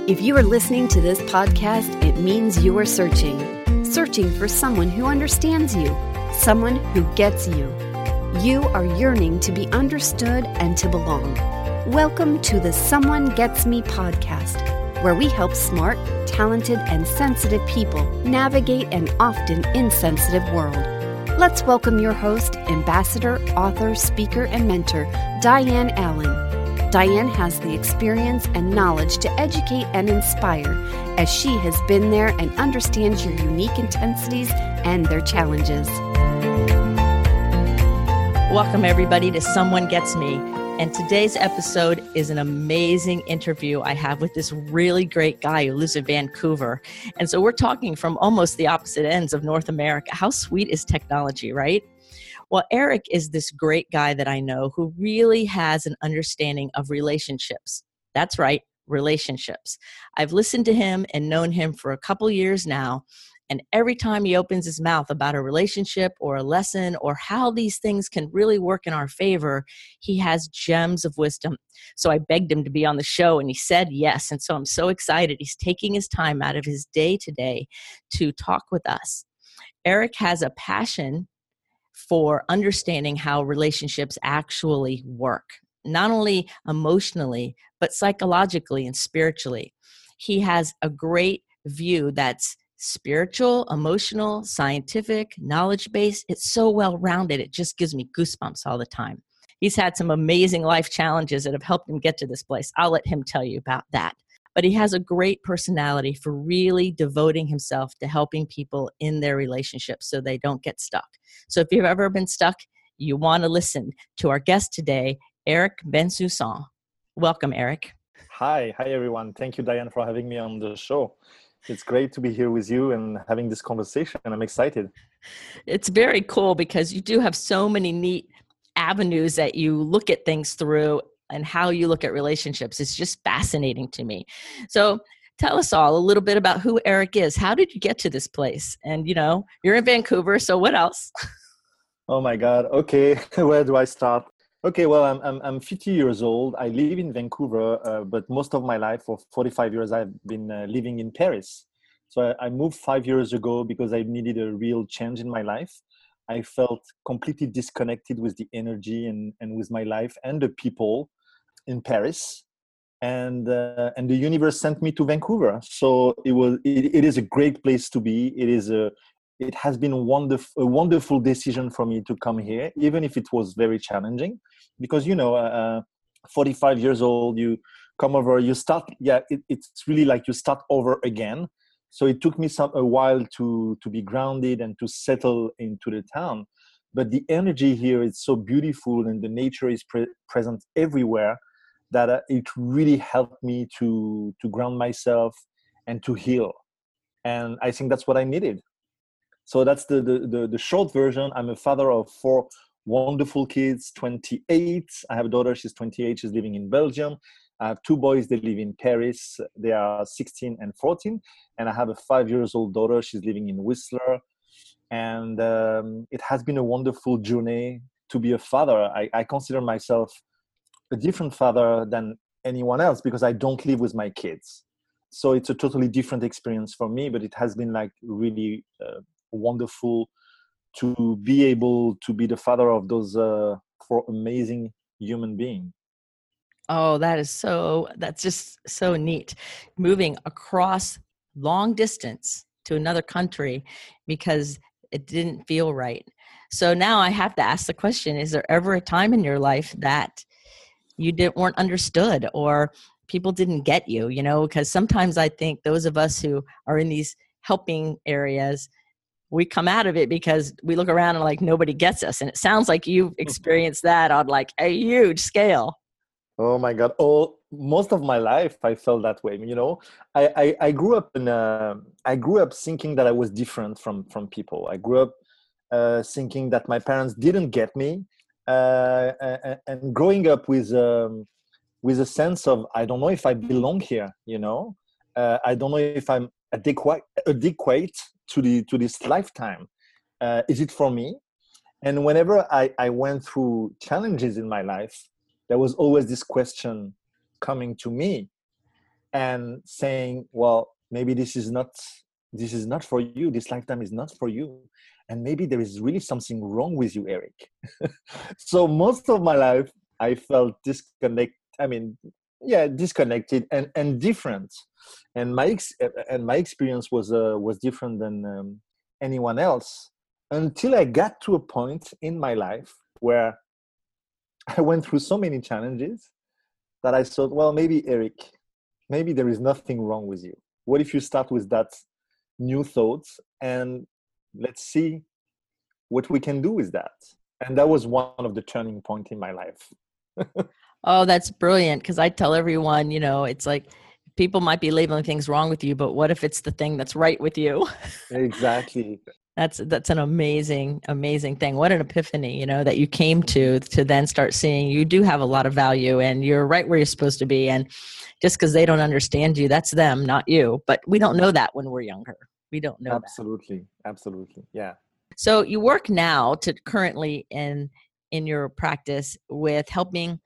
If you are listening to this podcast, it means you are searching for someone who understands you, someone who gets you. You are yearning to be understood and to belong. Welcome to the Someone Gets Me podcast, where we help smart, talented, and sensitive people navigate an often insensitive world. Let's welcome your host, ambassador, author, speaker, and mentor, Diane Allen. Diane has the experience and knowledge to educate and inspire, as she has been there and understands your unique intensities and their challenges. Welcome, everybody, to Someone Gets Me. And today's episode is an amazing interview I have with this really great guy who lives in Vancouver. And so we're talking from almost the opposite ends of North America. How sweet is technology, right? Well, Eric is this great guy that I know who really has an understanding of relationships. That's right, relationships. I've listened to him and known him for a couple years now. And every time he opens his mouth about a relationship or a lesson or how these things can really work in our favor, he has gems of wisdom. So I begged him to be on the show and he said yes. And so I'm so excited. He's taking his time out of his day today to talk with us. Eric has a passion for understanding how relationships actually work, not only emotionally, but psychologically and spiritually. He has a great view that's spiritual, emotional, scientific, knowledge-based. It's so well-rounded. It just gives me goosebumps all the time. He's had some amazing life challenges that have helped him get to this place. I'll let him tell you about that. But he has a great personality for really devoting himself to helping people in their relationships so they don't get stuck. So if you've ever been stuck, you want to listen to our guest today, Eric Bensoussan. Welcome, Eric. Hi everyone. Thank you, Diane, for having me on the show. It's great to be here with you and having this conversation. I'm excited. It's very cool because you do have so many neat avenues that you look at things through and how you look at relationships. It's just fascinating to me. So tell us all a little bit about who Eric is. How did you get to this place? And, you're in Vancouver, so what else? Oh my God. Okay. Where do I start? Okay. Well, I'm 50 years old. I live in Vancouver, but most of my life, for 45 years, I've been living in Paris. So I moved 5 years ago because I needed a real change in my life. I felt completely disconnected with the energy and with my life and the people in Paris, and the universe sent me to Vancouver. So it is a great place to be. It has been a wonderful decision for me to come here, even if it was very challenging, because 45 years old, you come over, you start. Yeah, it's really like you start over again. So it took me a while to be grounded and to settle into the town. But the energy here is so beautiful, and the nature is present everywhere, that it really helped me to ground myself and to heal. And I think that's what I needed. So that's the short version. I'm a father of 4 wonderful kids, 28. I have a daughter, she's 28, she's living in Belgium. I have 2 boys, they live in Paris. They are 16 and 14. And I have a 5-year-old daughter, she's living in Whistler. And it has been a wonderful journey to be a father. I consider myself a different father than anyone else because I don't live with my kids. So it's a totally different experience for me, but it has been like really wonderful to be able to be the father of those 4 amazing human beings. Oh, that's just so neat. Moving across long distance to another country because it didn't feel right. So now I have to ask the question, is there ever a time in your life that you weren't understood or people didn't get you, because sometimes I think those of us who are in these helping areas, we come out of it because we look around and like nobody gets us. And it sounds like you've experienced that on like a huge scale. Oh my God. Most of my life I felt that way. I grew up thinking that I was different from people. I grew up thinking that my parents didn't get me. And growing up with a sense of, I don't know if I belong here, I don't know if I'm adequate to this lifetime. Is it for me? And whenever I went through challenges in my life, there was always this question coming to me. and saying, well, maybe this is not for you. This lifetime is not for you. And maybe there is really something wrong with you, Eric. So most of my life, I felt disconnected and different. And my experience was different than anyone else, until I got to a point in my life where I went through so many challenges that I thought, well, maybe Eric, maybe there is nothing wrong with you. What if you start with that new thoughts, and let's see what we can do with that? And that was one of the turning point in my life. Oh, that's brilliant. Because I tell everyone, it's like people might be labeling things wrong with you, but what if it's the thing that's right with you? Exactly. That's an amazing, amazing thing. What an epiphany, that you came to then start seeing you do have a lot of value and you're right where you're supposed to be. And just because they don't understand you, that's them, not you. But we don't know that when we're younger. We don't know Absolutely. Absolutely. Yeah. So you work now to currently in your practice with helping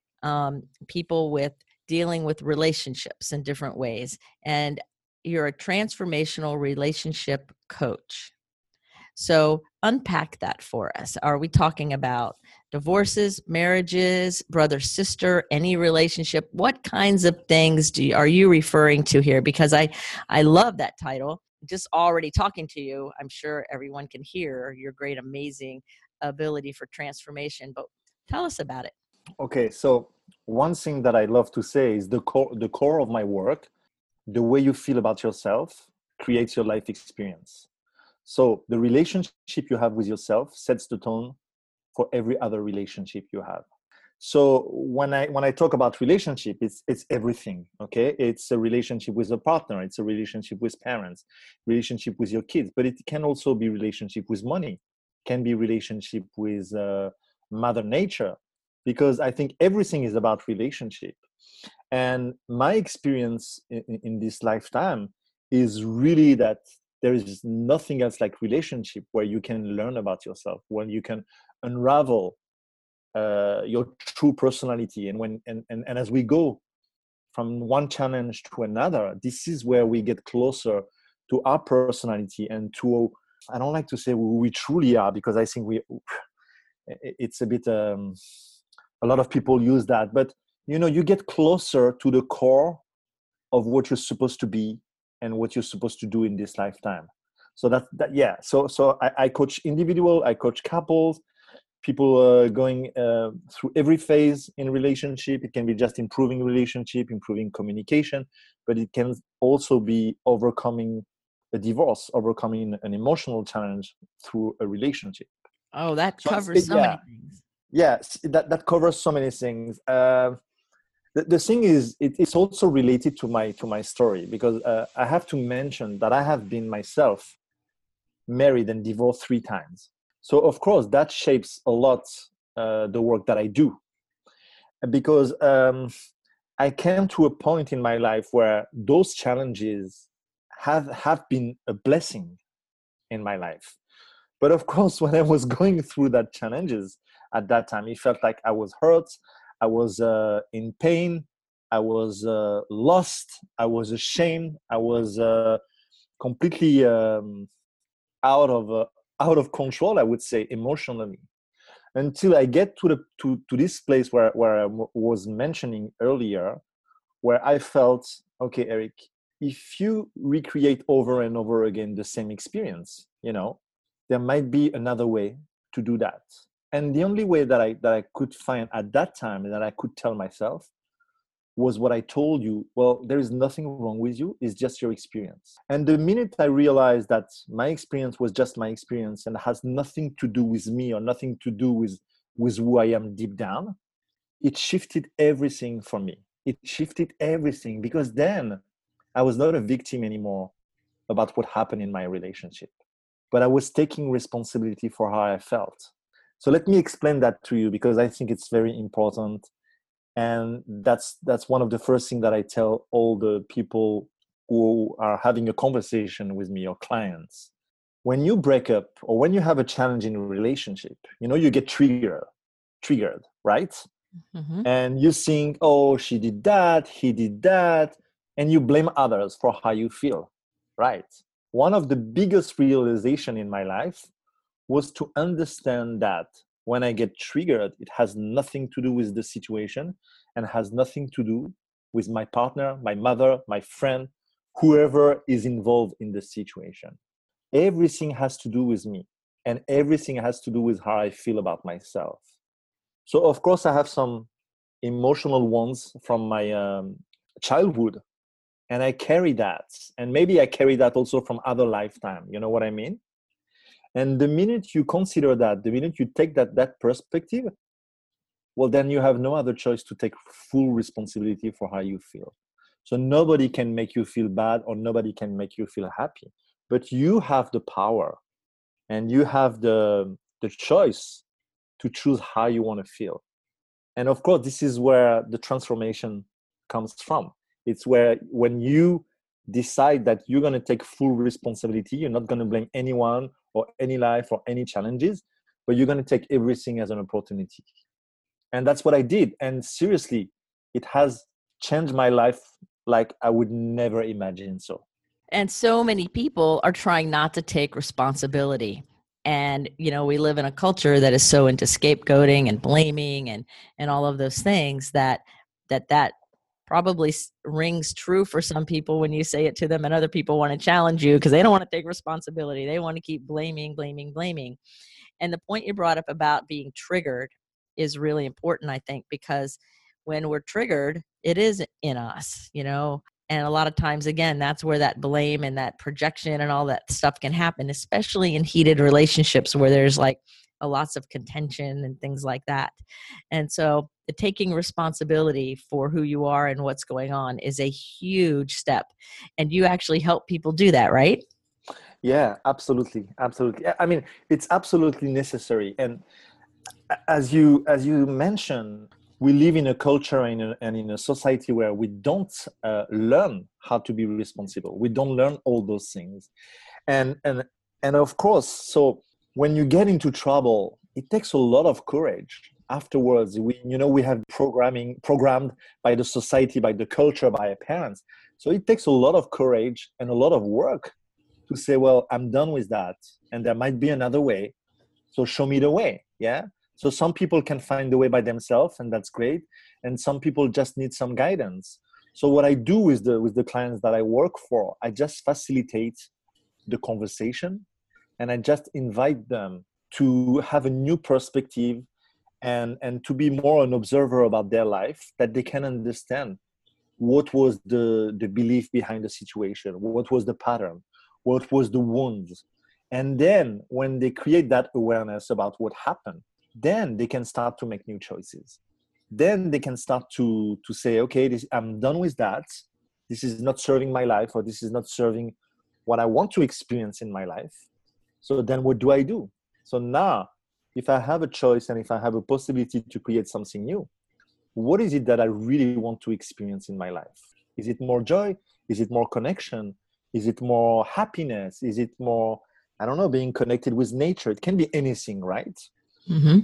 people with dealing with relationships in different ways. And you're a transformational relationship coach. So unpack that for us. Are we talking about divorces, marriages, brother, sister, any relationship? What kinds of things are you referring to here? Because I love that title. Just already talking to you, I'm sure everyone can hear your great, amazing ability for transformation. But tell us about it. Okay, so one thing that I love to say is the core of my work, the way you feel about yourself creates your life experience. So the relationship you have with yourself sets the tone for every other relationship you have. So when I talk about relationship, it's everything. Okay, it's a relationship with a partner, it's a relationship with parents, relationship with your kids, but it can also be relationship with money, can be relationship with Mother Nature, because I think everything is about relationship. And my experience in this lifetime is really that there is nothing else like relationship, where you can learn about yourself, when you can unravel your true personality. And as we go from one challenge to another, this is where we get closer to our personality and to, I don't like to say who we truly are, because I think it's a bit, a lot of people use that, but you get closer to the core of what you're supposed to be and what you're supposed to do in this lifetime. So so I coach individual, I coach couples, people going through every phase in relationship. It can be just improving relationship, improving communication, but it can also be overcoming a divorce, overcoming an emotional challenge through a relationship. Oh, that covers so many things. Yes, that covers so many things. The thing is, it's also related to my story, because I have to mention that I have been myself married and divorced 3 times. So of course that shapes a lot the work that I do, because I came to a point in my life where those challenges have been a blessing in my life. But of course, when I was going through that challenges at that time, it felt like I was hurt, I was in pain, I was lost, I was ashamed, I was completely out of control, I would say, emotionally, until I get to this place where I was mentioning earlier, where I felt, okay, Eric, if you recreate over and over again the same experience, there might be another way to do that. And the only way that I could find at that time, and that I could tell myself, was what I told you. Well, there is nothing wrong with you. It's just your experience. And the minute I realized that my experience was just my experience and has nothing to do with me, or nothing to do with who I am deep down, it shifted everything for me. It shifted everything, because then I was not a victim anymore about what happened in my relationship, but I was taking responsibility for how I felt. So let me explain that to you, because I think it's very important. And that's one of the first things that I tell all the people who are having a conversation with me, or clients. When you break up, or when you have a challenge in a relationship, you get triggered, right? Mm-hmm. And you think, oh, she did that, he did that, and you blame others for how you feel, right? One of the biggest realization in my life was to understand that when I get triggered, it has nothing to do with the situation and has nothing to do with my partner, my mother, my friend, whoever is involved in the situation. Everything has to do with me, and everything has to do with how I feel about myself. So of course I have some emotional ones from my childhood, and I carry that, and maybe I carry that also from other lifetime, you know what I mean? And the minute you consider that, the minute you take that perspective, well, then you have no other choice to take full responsibility for how you feel. So nobody can make you feel bad, or nobody can make you feel happy, but you have the power, and you have the choice to choose how you want to feel. And of course, this is where the transformation comes from. It's where when you decide that you're going to take full responsibility, you're not going to blame anyone or any life or any challenges, but you're going to take everything as an opportunity. And that's what I did. And seriously, it has changed my life like I would never imagine so. And so many people are trying not to take responsibility. And, you know, we live in a culture that is so into scapegoating and blaming and all of those things that probably rings true for some people when you say it to them, and other people want to challenge you because they don't want to take responsibility. They want to keep blaming. And the point you brought up about being triggered is really important, I think, because when we're triggered, it is in us, you know. And a lot of times, again, that's where that blame and that projection and all that stuff can happen, especially in heated relationships where there's like lots of contention and things like that. And so taking responsibility for who you are and what's going on is a huge step. And you actually help people do that, right? Yeah, absolutely. Absolutely. I mean, it's absolutely necessary. And as you mentioned, we live in a culture and in a society where we don't learn how to be responsible. We don't learn all those things, and of course, so when you get into trouble, it takes a lot of courage. Afterwards, we have programmed by the society, by the culture, by our parents. So it takes a lot of courage and a lot of work to say, well, I'm done with that, and there might be another way. So show me the way. Yeah. So some people can find the way by themselves, and that's great. And some people just need some guidance. So what I do with the clients that I work for, I just facilitate the conversation, and I just invite them to have a new perspective and to be more an observer about their life, that they can understand what was the belief behind the situation, what was the pattern, what was the wounds. And then when they create that awareness about what happened, then they can start to make new choices. Then they can start to say, okay, I'm done with that. This is not serving my life, or this is not serving what I want to experience in my life. So then what do I do? So now, if I have a choice and if I have a possibility to create something new, what is it that I really want to experience in my life? Is it more joy? Is it more connection? Is it more happiness? Is it more, I don't know, being connected with nature? It can be anything, right? Mm-hmm.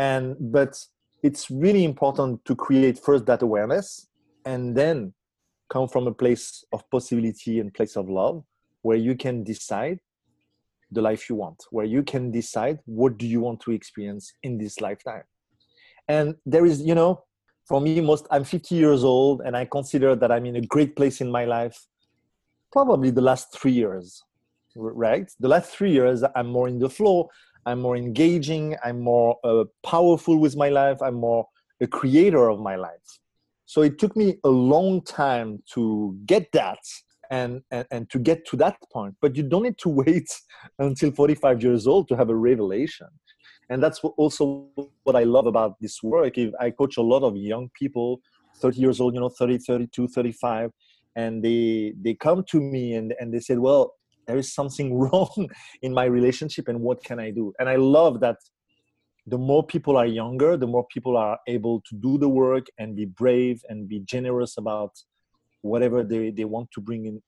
But it's really important to create first that awareness, and then come from a place of possibility and place of love, where you can decide the life you want, where you can decide what do you want to experience in this lifetime. And there is, for me, I'm 50 years old, and I consider that I'm in a great place in my life, probably the last 3 years, right? The last 3 years, I'm more in the flow. I'm more engaging, I'm more powerful with my life, I'm more a creator of my life. So it took me a long time to get that and to get to that point. But you don't need to wait until 45 years old to have a revelation. And that's also what I love about this work. I coach a lot of young people, 30 years old, 30, 32, 35, and they come to me and they said, well, there is something wrong in my relationship, and what can I do? And I love that the more people are younger, the more people are able to do the work and be brave and be generous about whatever they want to bring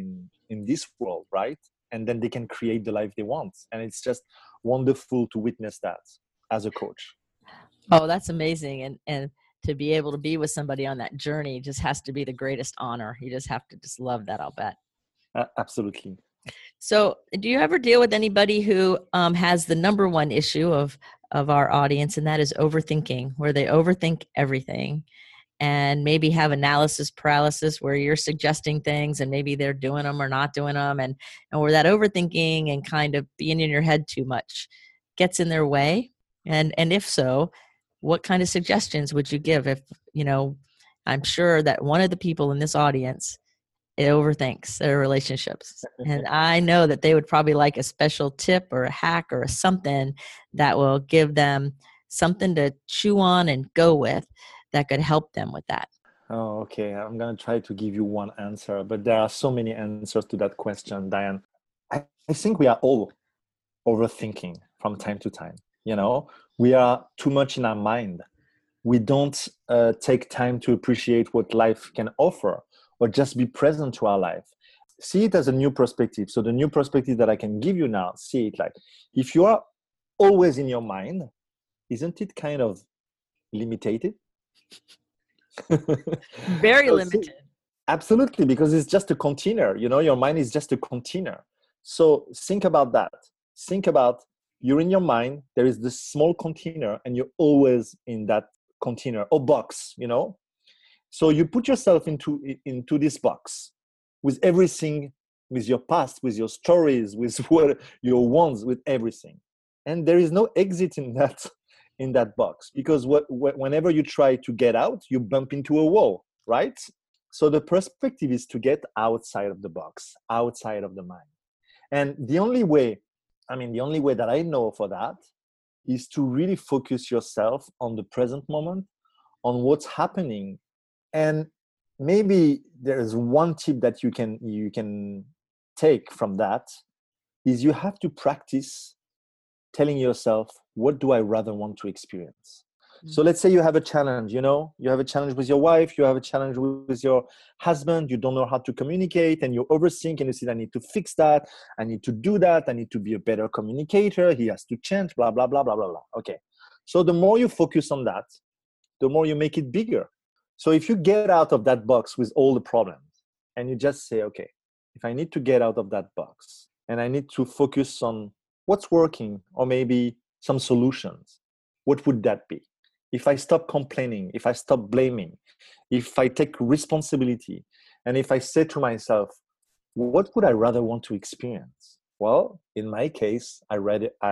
in this world, right? And then they can create the life they want. And it's just wonderful to witness that as a coach. Oh, that's amazing. And to be able to be with somebody on that journey just has to be the greatest honor. You just have to just love that, I'll bet. Absolutely. So do you ever deal with anybody who has the number one issue of our audience, and that is overthinking, where they overthink everything and maybe have analysis paralysis where you're suggesting things and maybe they're doing them or not doing them, and where that overthinking and kind of being in your head too much gets in their way? And if so, what kind of suggestions would you give? If, I'm sure that one of the people in this audience, it overthinks their relationships. And I know that they would probably like a special tip or a hack or something that will give them something to chew on and go with that could help them with that. Oh, okay. I'm going to try to give you one answer, but there are so many answers to that question, Diane. I think we are all overthinking from time to time. We are too much in our mind. We don't take time to appreciate what life can offer, or just be present to our life. See it as a new perspective. So the new perspective that I can give you now, see it like, if you are always in your mind, isn't it kind of limited? Very limited. Absolutely, because it's just a container. Your mind is just a container. So think about that. Think about, you're in your mind, there is this small container, and you're always in that container or box, So you put yourself into this box with everything, with your past, with your stories, with what your wants, with everything. And there is no exit in that box, because whenever you try to get out, you bump into a wall, right? So the perspective is to get outside of the box, outside of the mind. And the only way that I know for that is to really focus yourself on the present moment, on what's happening. And maybe there's one tip that you can take from that, is you have to practice telling yourself, what do I rather want to experience? So let's say you have a challenge, you have a challenge with your wife, you have a challenge with your husband, you don't know how to communicate, and you overthink, and you say, I need to fix that, I need to do that, I need to be a better communicator, he has to change, blah, blah, blah, blah, blah, blah. Okay. So the more you focus on that, the more you make it bigger. So if you get out of that box with all the problems, and you just say, okay, if I need to get out of that box and I need to focus on what's working, or maybe some solutions, what would that be? If I stop complaining, if I stop blaming, if I take responsibility, and if I say to myself, what would I rather want to experience? Well, in my case, I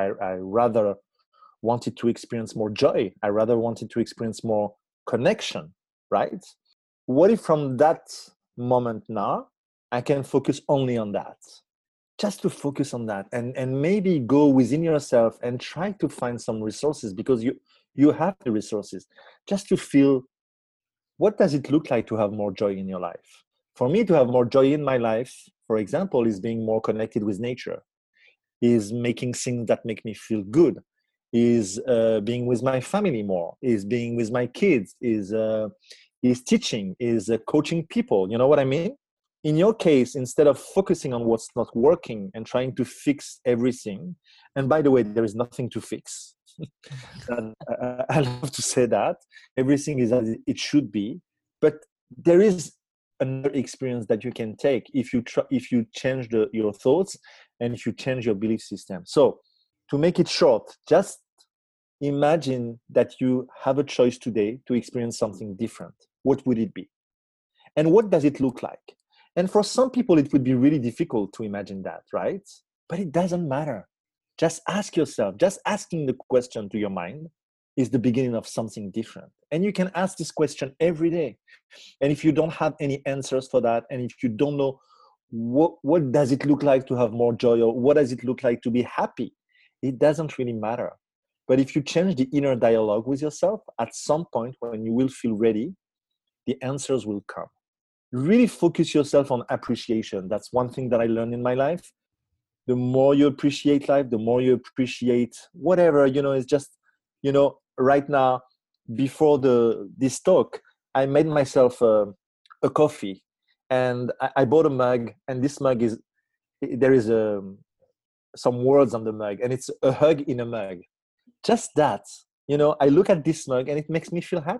rather wanted to experience more joy. I rather wanted to experience more connection, right? What if from that moment now, I can focus only on that? Just to focus on that, and maybe go within yourself and try to find some resources, because you have the resources, just to feel, what does it look like to have more joy in your life? For me, to have more joy in my life, for example, is being more connected with nature, is making things that make me feel good, is being with my family more, is being with my kids, is teaching, is coaching people. You know what I mean? In your case, instead of focusing on what's not working and trying to fix everything, and by the way, there is nothing to fix. I love to say that. Everything is as it should be. But there is another experience that you can take if you change your thoughts, and if you change your belief system. So to make it short, just imagine that you have a choice today to experience something different. What would it be? And what does it look like? And for some people, it would be really difficult to imagine that, right? But it doesn't matter. Just ask yourself, just asking the question to your mind is the beginning of something different. And you can ask this question every day. And if you don't have any answers for that, and if you don't know what does it look like to have more joy, or what does it look like to be happy, it doesn't really matter. But if you change the inner dialogue with yourself, at some point when you will feel ready, the answers will come. Really focus yourself on appreciation. That's one thing that I learned in my life. The more you appreciate life, the more you appreciate whatever, it's just, right now, before this talk, I made myself a coffee, and I bought a mug, and this mug there is some words on the mug, and it's a hug in a mug. Just that, I look at this mug and it makes me feel happy.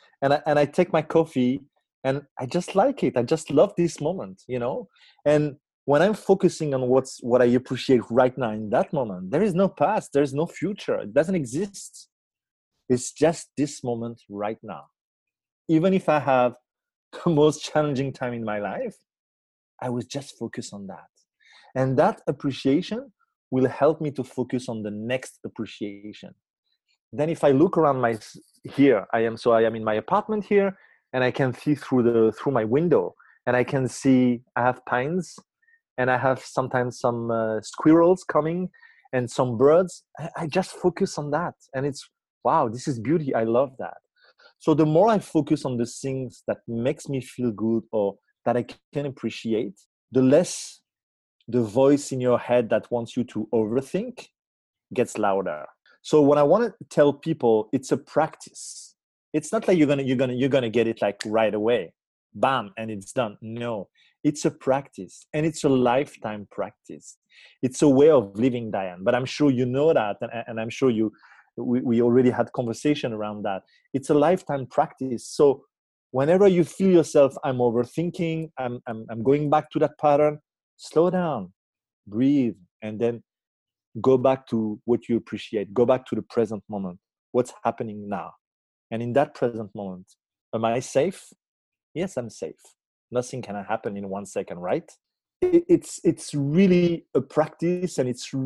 And I take my coffee and I just like it. I just love this moment, you know? And when I'm focusing on what I appreciate right now in that moment, there is no past, there's no future. It doesn't exist. It's just this moment right now. Even if I have the most challenging time in my life, I was just focused on that. And that appreciation will help me to focus on the next appreciation. Then if I look around here, I am in my apartment here, and I can see through my window, and I can see I have pines, and I have sometimes some squirrels coming and some birds. I just focus on that, and it's, wow, this is beauty. I love that. So the more I focus on the things that makes me feel good or that I can appreciate, the less the voice in your head that wants you to overthink gets louder. So what I want to tell people, it's a practice. It's not like you're gonna get it like right away, bam, and it's done. No, it's a practice, and it's a lifetime practice. It's a way of living, Diane. But I'm sure you know that, and I'm sure we already had conversation around that. It's a lifetime practice. So whenever you feel yourself, I'm overthinking, I'm going back to that pattern, slow down, breathe, and then go back to what you appreciate. Go back to the present moment. What's happening now? And in that present moment, am I safe? Yes, I'm safe. Nothing can happen in 1 second, right? It's really a practice,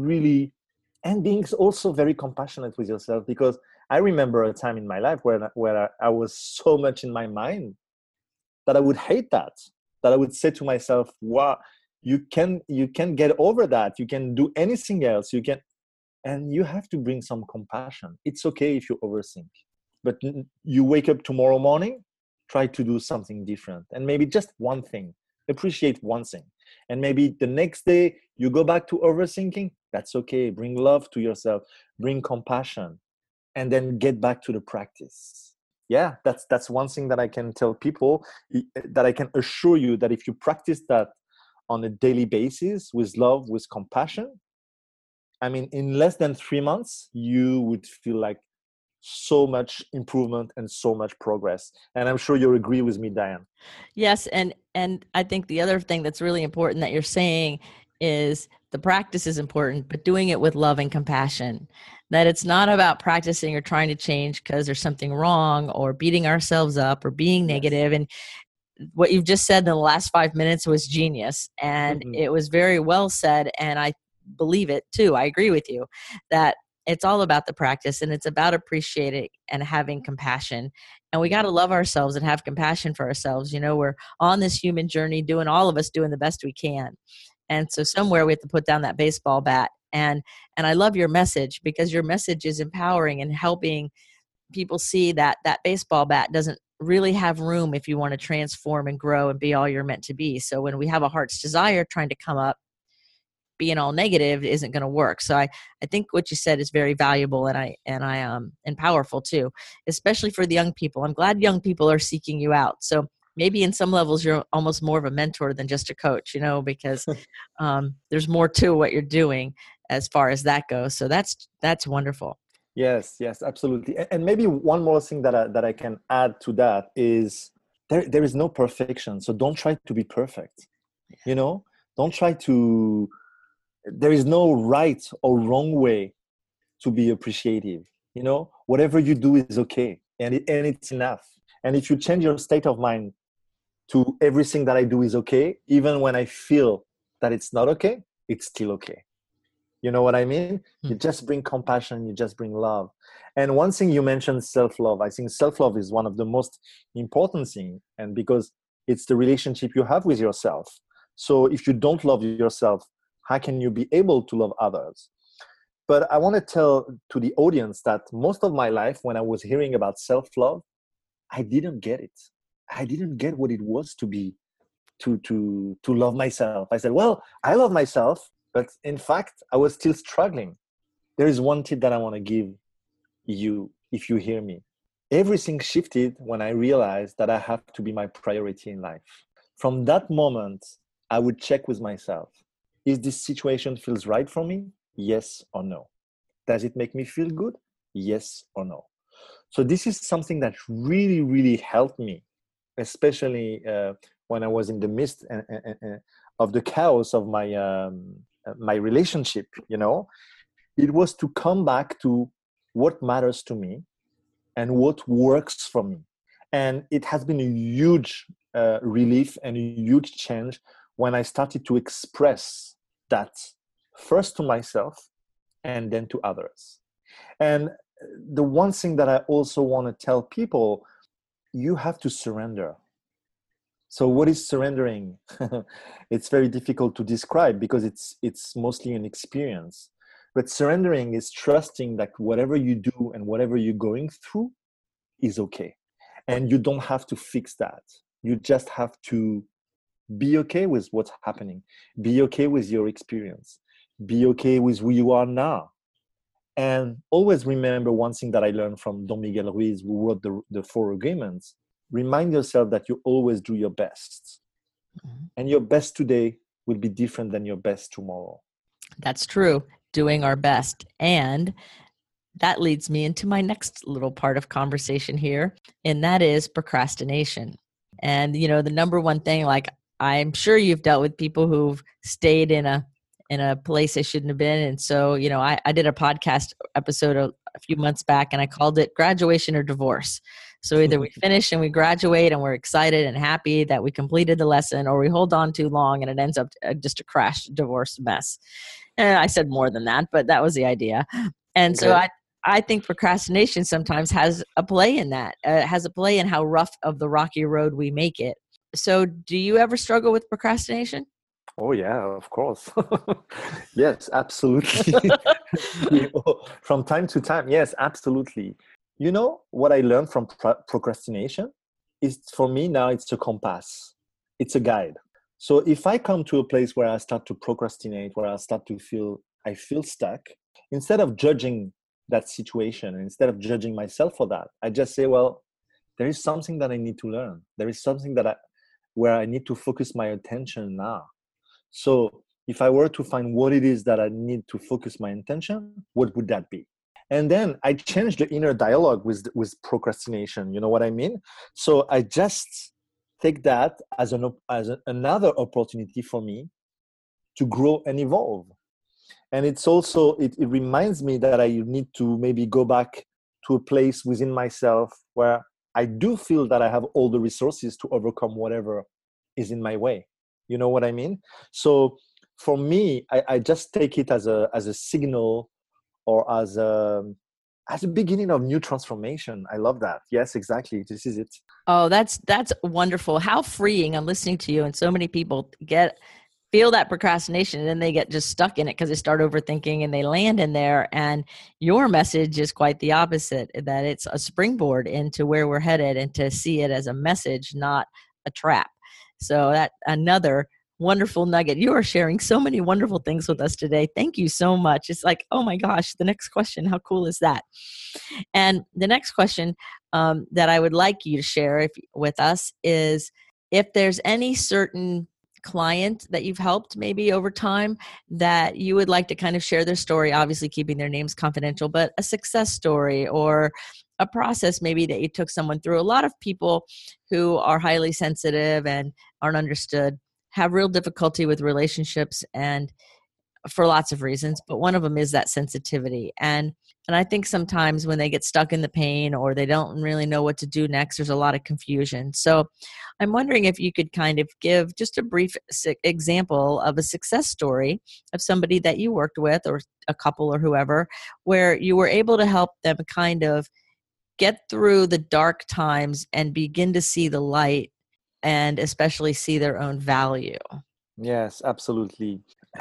and being also very compassionate with yourself, because I remember a time in my life where I was so much in my mind that I would hate that I would say to myself, wow, you can get over that. You can do anything else. And you have to bring some compassion. It's okay if you overthink, but you wake up tomorrow morning, try to do something different, and maybe just one thing, appreciate one thing. And maybe the next day you go back to overthinking. That's okay. Bring love to yourself, bring compassion, and then get back to the practice. Yeah, that's one thing that I can tell people, that I can assure you that if you practice that on a daily basis with love, with compassion, I mean, in less than 3 months, you would feel like so much improvement and so much progress. And I'm sure you'll agree with me, Diane. Yes. And I think the other thing that's really important that you're saying is the practice is important, but doing it with love and compassion. That it's not about practicing or trying to change because there's something wrong, or beating ourselves up, or being negative. Yes. And what you've just said in the last 5 minutes was genius, and it was very well said. And I believe it too. I agree with you that it's all about the practice, and it's about appreciating and having compassion. And we got to love ourselves and have compassion for ourselves. You know, we're on this human journey, all of us doing the best we can. And so somewhere we have to put down that baseball bat. And I love your message, because your message is empowering and helping people see that that baseball bat doesn't really have room if you want to transform and grow and be all you're meant to be. So when we have a heart's desire trying to come up, being all negative isn't going to work. So I think what you said is very valuable, and powerful too, especially for the young people. I'm glad young people are seeking you out. So maybe in some levels you're almost more of a mentor than just a coach, you know, because there's more to what you're doing as far as that goes. So that's wonderful. Yes, absolutely. And maybe one more thing that I can add to that is there is no perfection. So don't try to be perfect. You know, don't try to. There is no right or wrong way to be appreciative. You know, whatever you do is okay, and it's enough. And if you change your state of mind to everything that I do is okay, even when I feel that it's not okay, it's still okay. You know what I mean? You just bring compassion, you just bring love. And one thing you mentioned, self-love. I think self-love is one of the most important things, and because it's the relationship you have with yourself. So if you don't love yourself, how can you be able to love others? But I want to tell to the audience that most of my life, when I was hearing about self-love, I didn't get it. I didn't get what it was to love myself. I said, well, I love myself, but in fact, I was still struggling. There is one tip that I want to give you, if you hear me. Everything shifted when I realized that I have to be my priority in life. From that moment, I would check with myself. Is this situation feels right for me? Yes or no? Does it make me feel good? Yes or no? So this is something that really, really helped me, especially when I was in the midst of the chaos of my relationship. It was to come back to what matters to me and what works for me. And it has been a huge relief and a huge change when I started to express that first to myself and then to others. And the one thing that I also want to tell people, you have to surrender. So what is surrendering? It's very difficult to describe because it's mostly an experience. But surrendering is trusting that whatever you do and whatever you're going through is okay. And you don't have to fix that. You just have to be okay with what's happening. Be okay with your experience. Be okay with who you are now. And always remember one thing that I learned from Don Miguel Ruiz, who wrote the Four Agreements. Remind yourself that you always do your best. Mm-hmm. And your best today will be different than your best tomorrow. That's true. Doing our best. And that leads me into my next little part of conversation here, and that is procrastination. And, the number one thing, like I'm sure you've dealt with people who've stayed in a place they shouldn't have been. And so, I did a podcast episode a few months back and I called it Graduation or Divorce. So either we finish and we graduate and we're excited and happy that we completed the lesson, or we hold on too long and it ends up just a crash divorce mess. And I said more than that, but that was the idea. And okay. So I think procrastination sometimes has a play in that. Has a play in how rough of the rocky road we make it. So do you ever struggle with procrastination? Oh, yeah, of course. Yes, absolutely. From time to time. Yes, absolutely. What I learned from procrastination is, for me now, it's a compass. It's a guide. So if I come to a place where I start to procrastinate, where I start to feel stuck, instead of judging that situation, instead of judging myself for that, I just say, well, there is something that I need to learn. There is something where I need to focus my attention now. So if I were to find what it is that I need to focus my attention, what would that be? And then I changed the inner dialogue with procrastination. You know what I mean? So I just take that as another opportunity for me to grow and evolve. And it's also, it reminds me that I need to maybe go back to a place within myself where I do feel that I have all the resources to overcome whatever is in my way. You know what I mean? So for me, I just take it as a signal, or as a beginning of new transformation. I love that. Yes, exactly. This is it. Oh, that's wonderful. How freeing. I'm listening to you, and so many people feel that procrastination, and then they get just stuck in it because they start overthinking and they land in there. And your message is quite the opposite, that it's a springboard into where we're headed, and to see it as a message, not a trap. So that another wonderful nugget. You are sharing so many wonderful things with us today. Thank you so much. It's like, oh my gosh, the next question, how cool is that? And the next question that I would like you to share with us is, if there's any certain client that you've helped maybe over time that you would like to kind of share their story, obviously keeping their names confidential, but a success story or a process maybe that you took someone through. A lot of people who are highly sensitive and aren't understood have real difficulty with relationships, and for lots of reasons, but one of them is that sensitivity. And I think sometimes when they get stuck in the pain, or they don't really know what to do next, there's a lot of confusion. So I'm wondering if you could kind of give just a brief example of a success story of somebody that you worked with, or a couple or whoever, where you were able to help them kind of get through the dark times and begin to see the light, and especially see their own value. Yes, absolutely.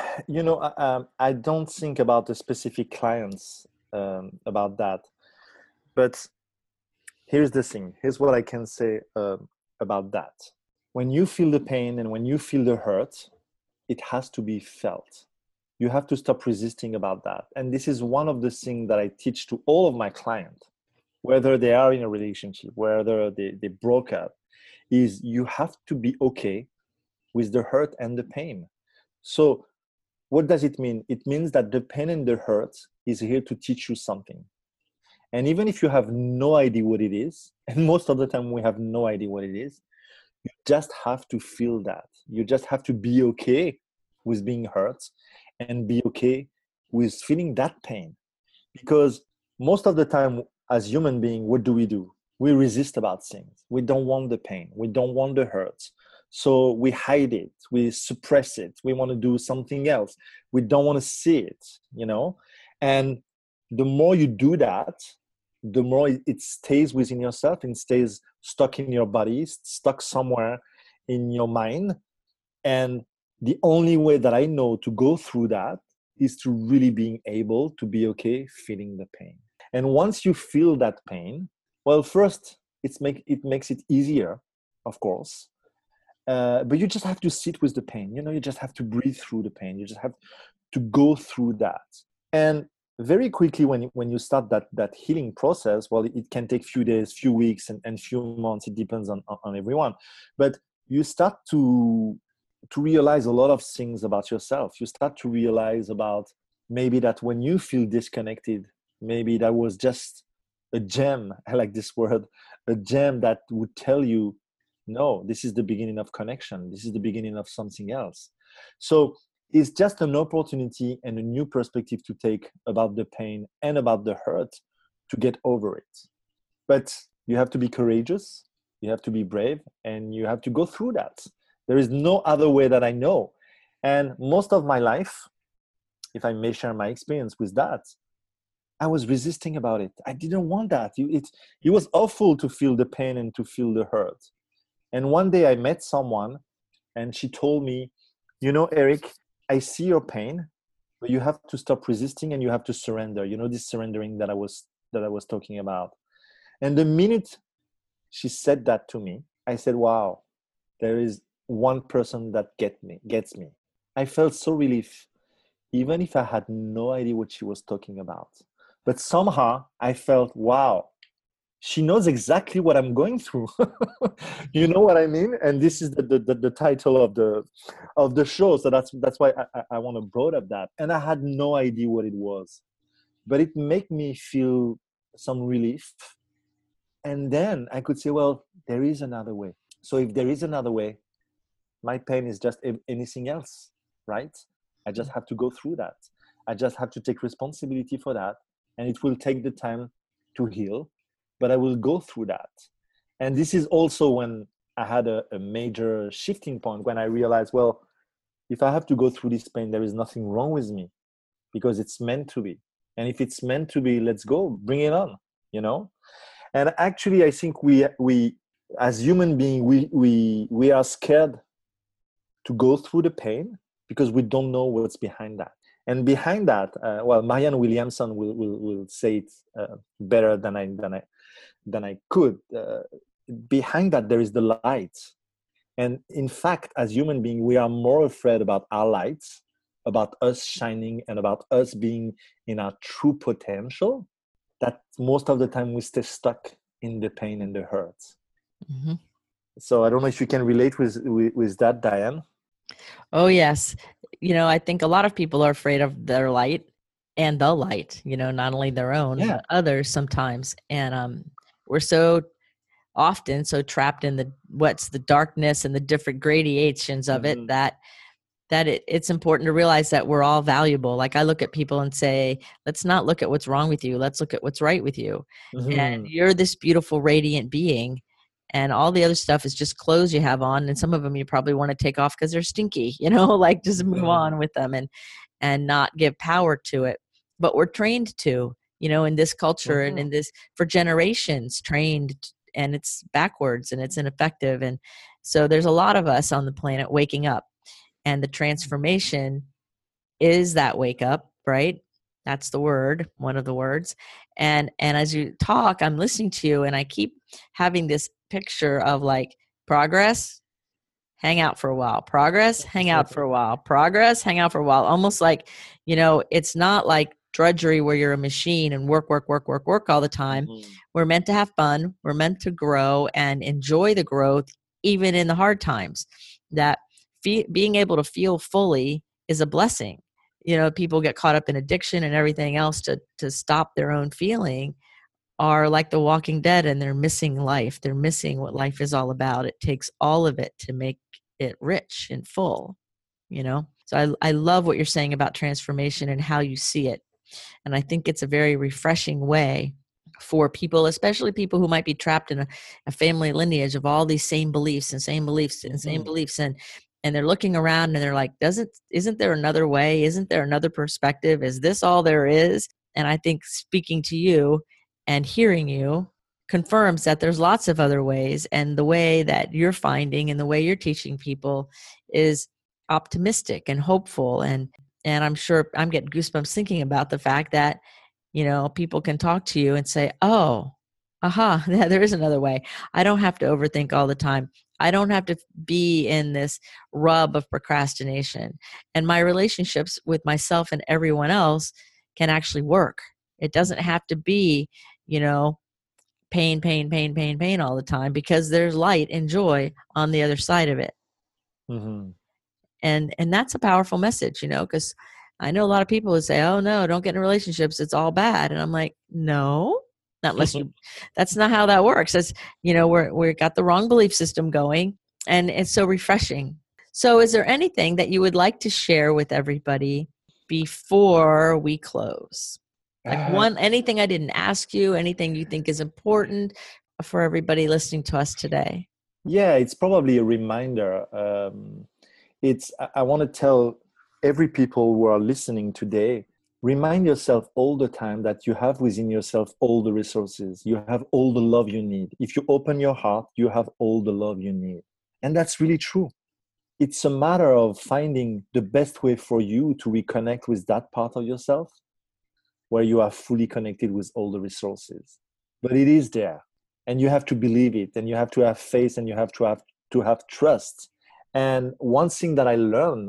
I don't think about the specific clients about that. But here's the thing. Here's what I can say about that. When you feel the pain and when you feel the hurt, it has to be felt. You have to stop resisting about that. And this is one of the things that I teach to all of my clients, whether they are in a relationship, whether they broke up, is you have to be okay with the hurt and the pain. So what does it mean? It means that the pain and the hurt is here to teach you something. And even if you have no idea what it is, and most of the time we have no idea what it is, you just have to feel that. You just have to be okay with being hurt and be okay with feeling that pain. Because most of the time, as human beings, what do? We resist about things. We don't want the pain. We don't want the hurt. So we hide it. We suppress it. We want to do something else. We don't want to see it, And the more you do that, the more it stays within yourself and stays stuck in your body, stuck somewhere in your mind. And the only way that I know to go through that is to really being able to be okay feeling the pain. And once you feel that pain, well, first it makes it easier, of course. But you just have to sit with the pain. You just have to breathe through the pain. You just have to go through that. And very quickly, when you start that healing process, well, it can take few days, few weeks, and few months. It depends on everyone. But you start to realize a lot of things about yourself. You start to realize about maybe that when you feel disconnected, maybe that was just a gem. I like this word, a gem that would tell you, no, this is the beginning of connection. This is the beginning of something else. So it's just an opportunity and a new perspective to take about the pain and about the hurt to get over it. But you have to be courageous, you have to be brave, and you have to go through that. There is no other way that I know. And most of my life, if I may share my experience with that, I was resisting about it. I didn't want that. It was awful to feel the pain and to feel the hurt. And one day I met someone and she told me, Eric, I see your pain, but you have to stop resisting and you have to surrender. This surrendering that I was talking about. And the minute she said that to me, I said, wow, there is one person that gets me. I felt so relief, even if I had no idea what she was talking about. But somehow I felt, wow, she knows exactly what I'm going through. You know what I mean? And this is the title of the show. So that's why I want to brought up that. And I had no idea what it was, but it made me feel some relief. And then I could say, well, there is another way. So if there is another way, my pain is just anything else, right? I just have to go through that. I just have to take responsibility for that. And it will take the time to heal, but I will go through that. And this is also when I had a major shifting point, when I realized, well, if I have to go through this pain, there is nothing wrong with me because it's meant to be. And if it's meant to be, let's go, bring it on, And actually, I think we as human beings, we are scared to go through the pain because we don't know what's behind that. And behind that, Marianne Williamson will say it better than I could. Behind that, there is the light. And in fact, as human beings, we are more afraid about our lights, about us shining, and about us being in our true potential, that most of the time we stay stuck in the pain and the hurt. Mm-hmm. So I don't know if you can relate with that, Diane. Oh, yes. I think a lot of people are afraid of their light and the light, not only their own, but others sometimes. And we're so often so trapped in the darkness and the different gradations of it that it's important to realize that we're all valuable. Like I look at people and say, let's not look at what's wrong with you. Let's look at what's right with you. Mm-hmm. And you're this beautiful, radiant being. And all the other stuff is just clothes you have on. And some of them you probably want to take off because they're stinky, like just move on with them and not give power to it. But we're trained to, in this culture and in this for generations trained, and it's backwards and it's ineffective. And so there's a lot of us on the planet waking up, and the transformation is that wake up, right? That's the word, one of the words. And as you talk, I'm listening to you and I keep having this picture of like progress, hang out for a while, progress, hang out for a while, progress, hang out for a while. Almost like, it's not like drudgery where you're a machine and work all the time. Mm-hmm. We're meant to have fun. We're meant to grow and enjoy the growth, even in the hard times. That being able to feel fully is a blessing. People get caught up in addiction and everything else to stop their own feeling. are like the Walking Dead and they're missing life. They're missing what life is all about. It takes all of it to make it rich and full, you know? So I love what you're saying about transformation and how you see it. And I think it's a very refreshing way for people, especially people who might be trapped in a family lineage of all these same beliefs and same beliefs and same beliefs. And they're looking around and they're like, isn't there another way? Isn't there another perspective? Is this all there is? And I think speaking to you and hearing you confirms that there's lots of other ways. And the way that you're finding and the way you're teaching people is optimistic and hopeful. And I'm sure I'm getting goosebumps thinking about the fact that, you know, people can talk to you and say, oh, aha, yeah, there is another way. I don't have to overthink all the time. I don't have to be in this rub of procrastination. And my relationships with myself and everyone else can actually work. It doesn't have to be, you know, pain all the time, because there's light and joy on the other side of it. Mm-hmm. And that's a powerful message, you know, because I know a lot of people who say, oh no, don't get in relationships, it's all bad. And I'm like, no, not unless you, that's not how that works. That's, you know, we got the wrong belief system going, and it's so refreshing. So is there anything that you would like to share with everybody before we close? Like anything I didn't ask you, anything you think is important for everybody listening to us today? Yeah, it's probably a reminder. I want to tell every people who are listening today, remind yourself all the time that you have within yourself all the resources. You have all the love you need. If you open your heart, you have all the love you need. And that's really true. It's a matter of finding the best way for you to reconnect with that part of yourself where you are fully connected with all the resources. But it is there, and you have to believe it, and you have to have faith, and you have to have trust. And one thing that I learned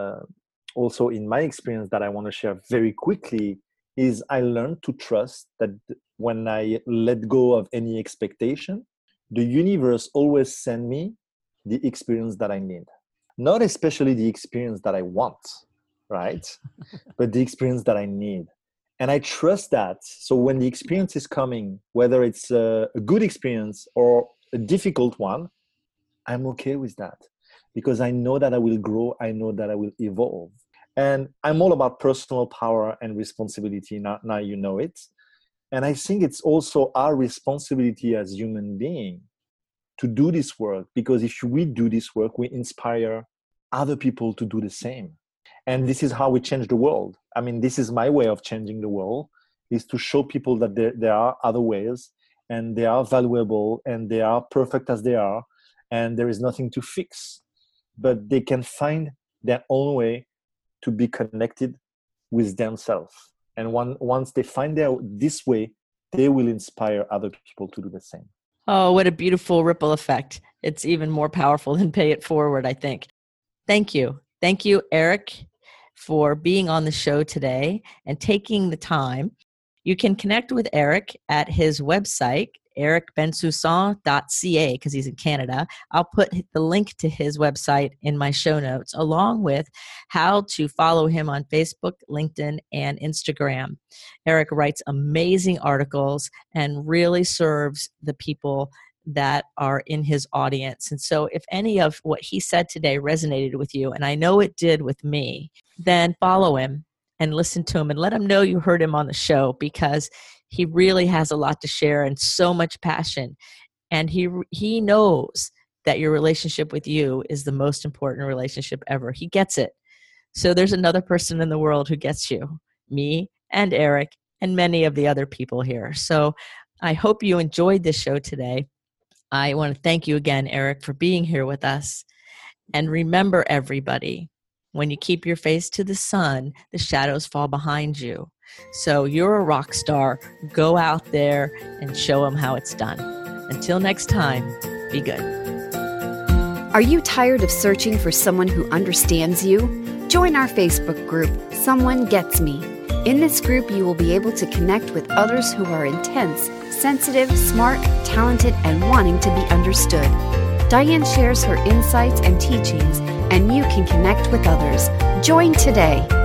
also in my experience that I want to share very quickly is I learned to trust that when I let go of any expectation, the universe always sends me the experience that I need. Not especially the experience that I want, right? But the experience that I need. And I trust that. So when the experience is coming, whether it's a good experience or a difficult one, I'm okay with that. Because I know that I will grow. I know that I will evolve. And I'm all about personal power and responsibility. Now you know it. And I think it's also our responsibility as human beings to do this work. Because if we do this work, we inspire other people to do the same. And this is how we change the world. I mean, this is my way of changing the world, is to show people that there are other ways, and they are valuable, and they are perfect as they are, and there is nothing to fix. But they can find their own way to be connected with themselves. And once they find this way, they will inspire other people to do the same. Oh, what a beautiful ripple effect. It's even more powerful than Pay It Forward, I think. Thank you. Thank you, Eric, for being on the show today and taking the time. You can connect with Eric at his website, ericbensoussan.ca, because he's in Canada. I'll put the link to his website in my show notes, along with how to follow him on Facebook, LinkedIn, and Instagram. Eric writes amazing articles and really serves the people that are in his audience. And so if any of what he said today resonated with you, and I know it did with me, then follow him and listen to him and let him know you heard him on the show, because he really has a lot to share and so much passion. And he knows that your relationship with you is the most important relationship ever. He gets it. So there's another person in the world who gets you, me and Eric and many of the other people here. So I hope you enjoyed this show today. I want to thank you again, Eric, for being here with us. And remember, everybody, when you keep your face to the sun, the shadows fall behind you. So you're a rock star. Go out there and show them how it's done. Until next time, be good. Are you tired of searching for someone who understands you? Join our Facebook group, Someone Gets Me. In this group, you will be able to connect with others who are intense, sensitive, smart, talented, and wanting to be understood. Diane shares her insights and teachings, and you can connect with others. Join today.